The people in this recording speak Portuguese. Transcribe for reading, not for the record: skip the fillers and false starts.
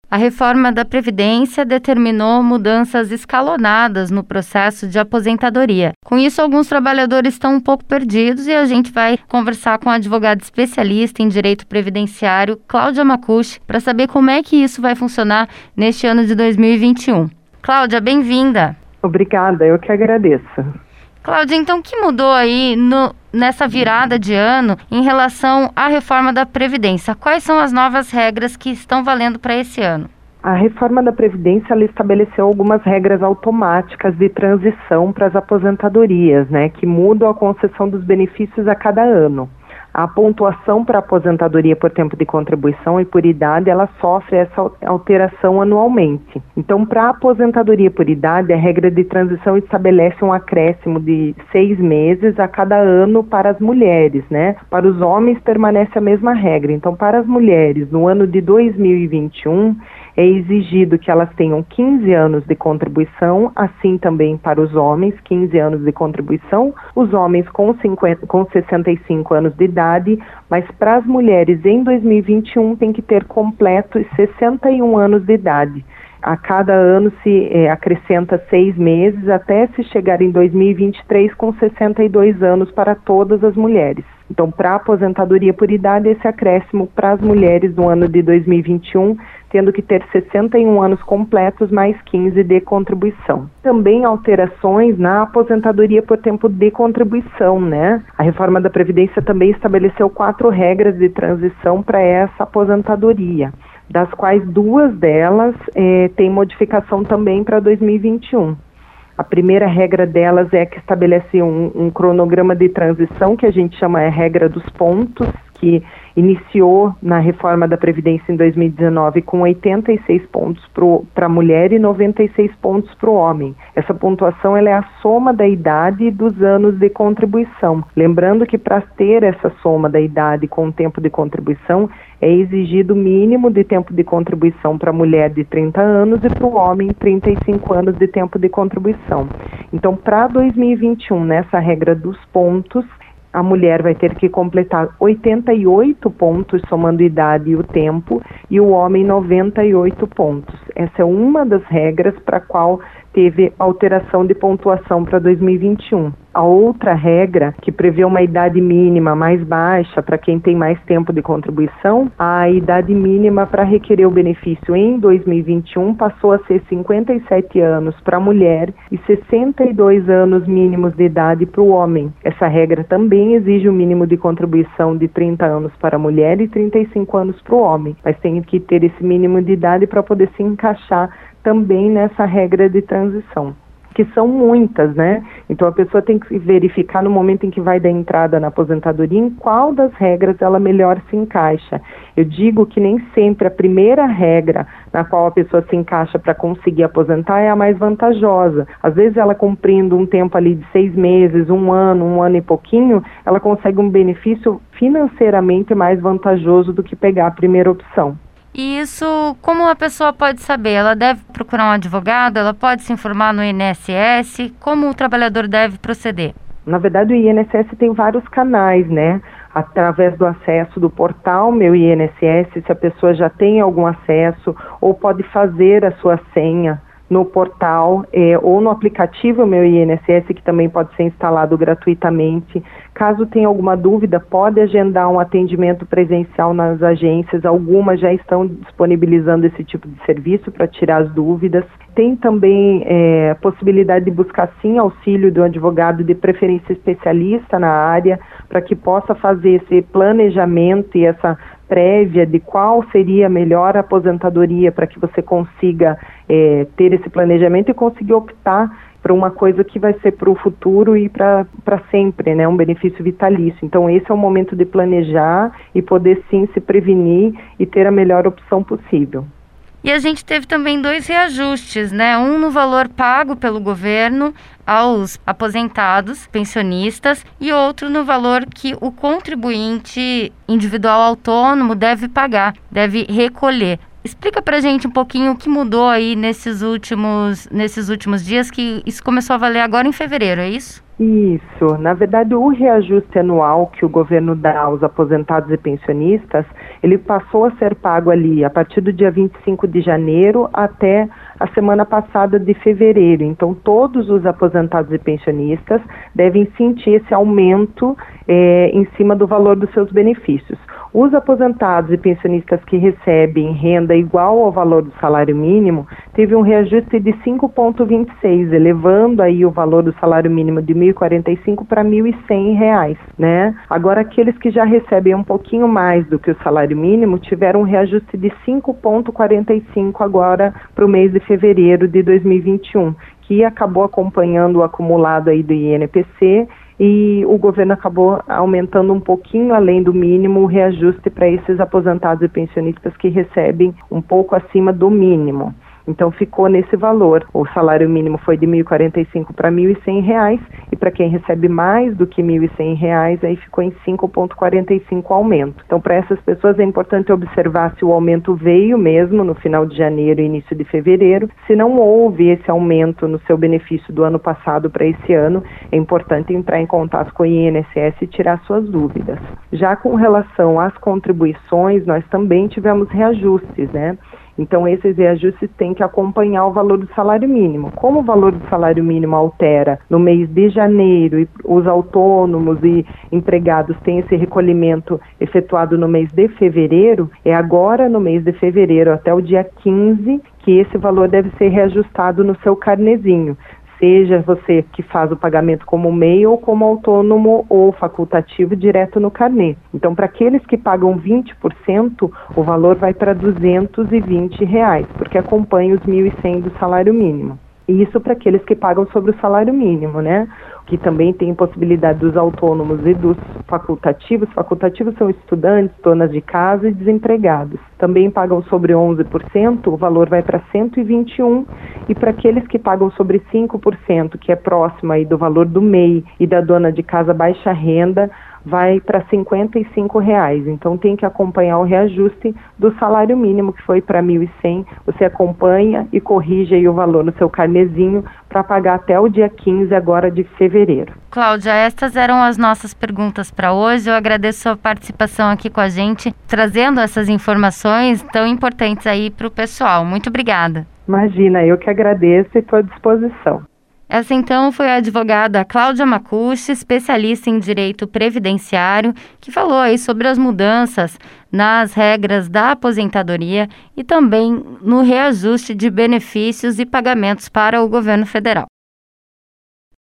A reforma da Previdência determinou mudanças escalonadas no processo de aposentadoria. Com isso, alguns trabalhadores estão um pouco perdidos e a gente vai conversar com a advogada especialista em direito previdenciário, Cláudia Macucci, para saber como é que isso vai funcionar neste ano de 2021. Cláudia, bem-vinda. Obrigada, eu que agradeço. Cláudia, então o que mudou aí nessa virada de ano em relação à reforma da Previdência? Quais são as novas regras que estão valendo para esse ano? A reforma da Previdência ela estabeleceu algumas regras automáticas de transição para as aposentadorias, né, que mudam a concessão dos benefícios a cada ano. A pontuação para a aposentadoria por tempo de contribuição e por idade, ela sofre essa alteração anualmente. Então, para a aposentadoria por idade, a regra de transição estabelece um acréscimo de 6 meses a cada ano para as mulheres, né? Para os homens, permanece a mesma regra. Então, para as mulheres, no ano de 2021, é exigido que elas tenham 15 anos de contribuição, assim também para os homens, 15 anos de contribuição, os homens com 65 anos de idade, mas para as mulheres em 2021 tem que ter completos 61 anos de idade. A cada ano se acrescenta 6 meses até se chegar em 2023 com 62 anos para todas as mulheres. Então, para a aposentadoria por idade, esse acréscimo para as mulheres no ano de 2021, tendo que ter 61 anos completos mais 15 de contribuição. Também alterações na aposentadoria por tempo de contribuição, né? A reforma da Previdência também estabeleceu 4 regras de transição para essa aposentadoria, das quais 2 delas têm modificação também para 2021. A primeira regra delas é que estabelece um cronograma de transição, que a gente chama a regra dos pontos, que iniciou na reforma da Previdência em 2019 com 86 pontos para a mulher e 96 pontos para o homem. Essa pontuação ela é a soma da idade e dos anos de contribuição. Lembrando que para ter essa soma da idade com o tempo de contribuição, é exigido o mínimo de tempo de contribuição para a mulher de 30 anos e para o homem 35 anos de tempo de contribuição. Então, para 2021, nessa regra dos pontos, a mulher vai ter que completar 88 pontos, somando idade e o tempo, e o homem 98 pontos. Essa é uma das regras para a qual teve alteração de pontuação para 2021. A outra regra, que prevê uma idade mínima mais baixa para quem tem mais tempo de contribuição, a idade mínima para requerer o benefício em 2021 passou a ser 57 anos para a mulher e 62 anos mínimos de idade para o homem. Essa regra também exige o mínimo de contribuição de 30 anos para a mulher e 35 anos para o homem, mas tem que ter esse mínimo de idade para poder se encaixar também nessa regra de transição, que são muitas, né? Então a pessoa tem que verificar no momento em que vai dar entrada na aposentadoria em qual das regras ela melhor se encaixa. Eu digo que nem sempre a primeira regra na qual a pessoa se encaixa para conseguir aposentar é a mais vantajosa. Às vezes ela cumprindo um tempo ali de 6 meses, um ano e pouquinho, ela consegue um benefício financeiramente mais vantajoso do que pegar a primeira opção. E isso, como a pessoa pode saber? Ela deve procurar um advogado? Ela pode se informar no INSS? Como o trabalhador deve proceder? Na verdade, o INSS tem vários canais, né? Através do acesso do portal Meu INSS, se a pessoa já tem algum acesso, ou pode fazer a sua senha no portal ou no aplicativo Meu INSS, que também pode ser instalado gratuitamente. Caso tenha alguma dúvida, pode agendar um atendimento presencial nas agências. Algumas já estão disponibilizando esse tipo de serviço para tirar as dúvidas. Tem também a possibilidade de buscar sim auxílio do advogado, de preferência especialista na área, para que possa fazer esse planejamento e essa prévia de qual seria a melhor aposentadoria para que você consiga ter esse planejamento e conseguir optar para uma coisa que vai ser para o futuro e para sempre, né? Um benefício vitalício. Então esse é o momento de planejar e poder sim se prevenir e ter a melhor opção possível. E a gente teve também 2 reajustes, né? Um no valor pago pelo governo aos aposentados, pensionistas, e outro no valor que o contribuinte individual autônomo deve pagar, deve recolher. Explica pra gente um pouquinho o que mudou aí nesses últimos dias, que isso começou a valer agora em fevereiro, é isso? Isso, na verdade o reajuste anual que o governo dá aos aposentados e pensionistas, ele passou a ser pago ali a partir do dia 25 de janeiro até a semana passada de fevereiro. Então todos os aposentados e pensionistas devem sentir esse aumento em cima do valor dos seus benefícios. Os aposentados e pensionistas que recebem renda igual ao valor do salário mínimo, teve um reajuste de 5,26, elevando aí o valor do salário mínimo de R$ 1.045 para R$ 1.100, né? Agora, aqueles que já recebem um pouquinho mais do que o salário mínimo, tiveram um reajuste de 5,45 agora para o mês de fevereiro de 2021, que acabou acompanhando o acumulado aí do INPC, e o governo acabou aumentando um pouquinho além do mínimo o reajuste para esses aposentados e pensionistas que recebem um pouco acima do mínimo. Então ficou nesse valor. O salário mínimo foi de R$ 1.045 para R$ 1.100, e para quem recebe mais do que R$ 1.100, aí ficou em 5,45 aumento. Então, para essas pessoas é importante observar se o aumento veio mesmo no final de janeiro e início de fevereiro. Se não houve esse aumento no seu benefício do ano passado para esse ano, é importante entrar em contato com o INSS e tirar suas dúvidas. Já com relação às contribuições, nós também tivemos reajustes, né? Então, esses reajustes têm que acompanhar o valor do salário mínimo. Como o valor do salário mínimo altera no mês de janeiro e os autônomos e empregados têm esse recolhimento efetuado no mês de fevereiro, é agora no mês de fevereiro até o dia 15 que esse valor deve ser reajustado no seu carnezinho. Seja você que faz o pagamento como MEI ou como autônomo ou facultativo direto no carnê. Então, para aqueles que pagam 20%, o valor vai para R$ 220, porque acompanha os 1.100 do salário mínimo. E isso para aqueles que pagam sobre o salário mínimo, né? Que também tem possibilidade dos autônomos e dos facultativos. Facultativos são estudantes, donas de casa e desempregados. Também pagam sobre 11%, o valor vai para 121, e para aqueles que pagam sobre 5%, que é próximo aí do valor do MEI e da dona de casa baixa renda, vai para R$ 55. Então tem que acompanhar o reajuste do salário mínimo, que foi para 1.100. Você acompanha e corrige aí o valor no seu carnezinho para pagar até o dia 15 agora de fevereiro. Cláudia, estas eram as nossas perguntas para hoje. Eu agradeço a participação aqui com a gente, trazendo essas informações tão importantes aí para o pessoal. Muito obrigada. Imagina, eu que agradeço e estou à disposição. Essa então foi a advogada Cláudia Macucci, especialista em direito previdenciário, que falou aí sobre as mudanças nas regras da aposentadoria e também no reajuste de benefícios e pagamentos para o governo federal.